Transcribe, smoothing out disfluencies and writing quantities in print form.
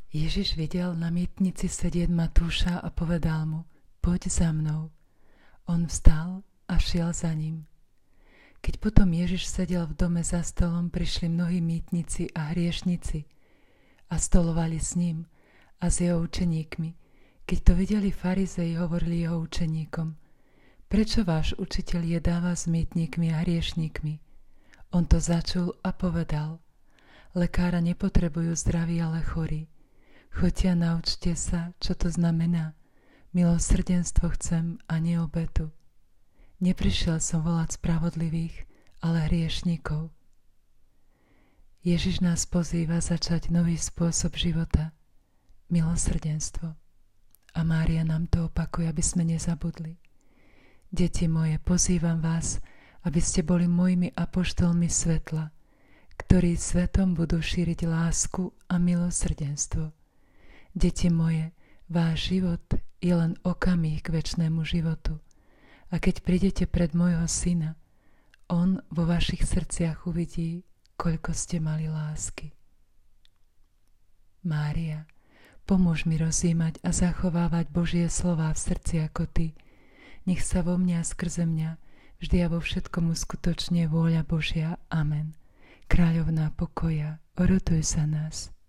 Ježiš videl na mýtnici sedieť Matúša a povedal mu: Poď za mnou. On vstal a šiel za ním. Keď potom Ježiš sedel v dome za stolom, prišli mnohí mýtnici a hriešnici a stolovali s ním a s jeho učeníkmi. Keď to videli farizei, hovorili jeho učeníkom: Prečo váš učiteľ jedáva s mýtnikmi a hriešníkmi? On to začul a povedal: Lekára nepotrebujú zdraví, ale chorí. Choďte a naučte sa, čo to znamená. Milosrdenstvo chcem a nie obetu. Neprišiel som volať spravodlivých, ale hriešnikov. Ježiš nás pozýva začať nový spôsob života. Milosrdenstvo. A Mária nám to opakuje, aby sme nezabudli. Deti moje, pozývam vás, aby ste boli mojimi apoštolmi svetla, ktorí svetom budú šíriť lásku a milosrdenstvo. Deti moje, váš život je len okamih k večnému životu. A keď prídete pred môjho syna, on vo vašich srdciach uvidí, koľko ste mali lásky. Mária, pomôž mi rozjímať a zachovávať Božie slová v srdci ako ty. Nech sa vo mňa a skrze mňa vždy a vo všetkom uskutočne vôľa Božia. Amen. Kráľovná pokoja, oroduj za nás.